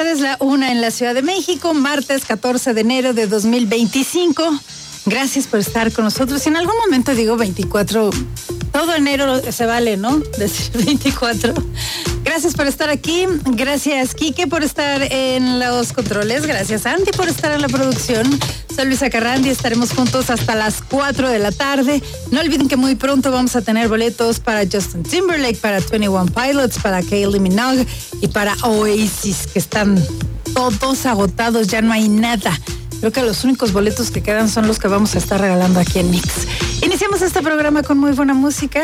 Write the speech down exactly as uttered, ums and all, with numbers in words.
tardes, la una en la Ciudad de México, martes catorce de enero de dos mil veinticinco. Gracias por estar con nosotros. Y en algún momento digo veinticuatro, todo enero se vale, ¿no? Decir veinticuatro. Gracias por estar aquí. Gracias, Quique, por estar en los controles. Gracias, Andy, por estar en la producción. Soy Luisa Carrandi. Estaremos juntos hasta las cuatro de la tarde. No olviden que muy pronto vamos a tener boletos para Justin Timberlake, para veintiuno Pilots, para Kylie Minogue y para Oasis, que están todos agotados. Ya no hay nada. Creo que los únicos boletos que quedan son los que vamos a estar regalando aquí en Mix. Iniciamos este programa con muy buena música.